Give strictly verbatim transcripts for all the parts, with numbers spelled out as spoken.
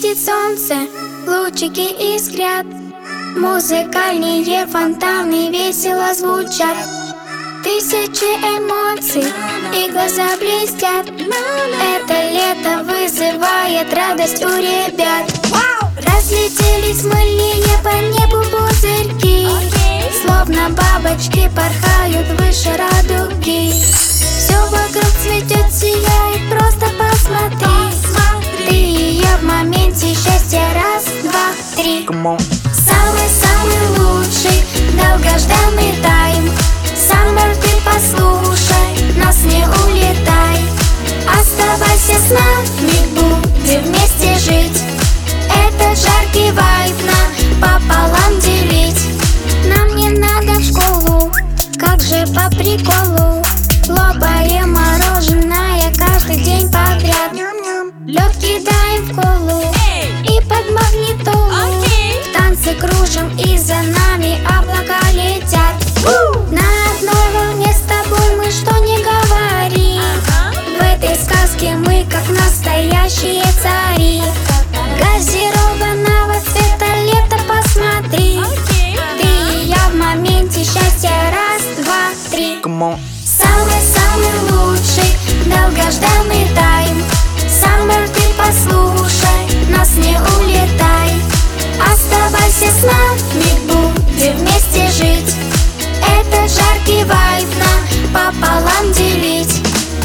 Светит солнце, лучики искрят, музыкальные фонтаны весело звучат. Тысячи эмоций и глаза блестят. Это лето вызывает радость у ребят. Разлетелись мыльные по небу пузырьки, словно бабочки порхают выше радуги. Все вокруг цветет, сияет, просто посмотри. Ты и я в моменте счастья, раз, два, три. Самый-самый лучший, долгожданный тайм. Саммер, ты послушай, нас не улетай. Оставайся с нами, будем вместе жить. Этот жаркий вайб напополам делить. Нам не надо в школу, как же по приколу. Лопаем мороженое каждый день подряд. Лед кидаем в колу и под магнитолу. В танцы кружим и за нами облака летят. На одной волне с тобой мы, что не говори. В этой сказке мы как настоящие цари. Газированного цвета лето посмотри. Ты и я в моменте счастья, раз, два, три. Самый-самый лучший, долгожданный тайм. Саммер, ты послушай, нас не улетай. Оставайся с нами, будем вместе жить. Этот жаркий вайб напополам делить.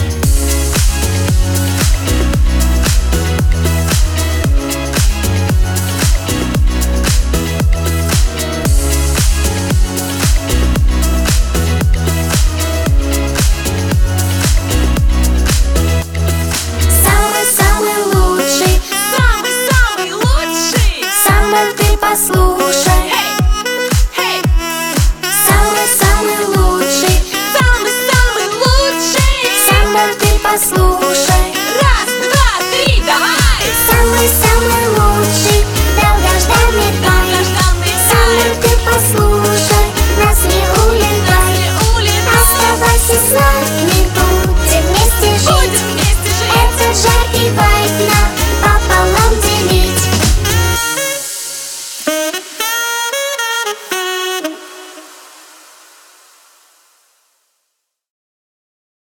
Послушай, самый-самый лучший, самый-самый лучший. Саммер, ты послушай, раз, два, три, давай. Самый-самый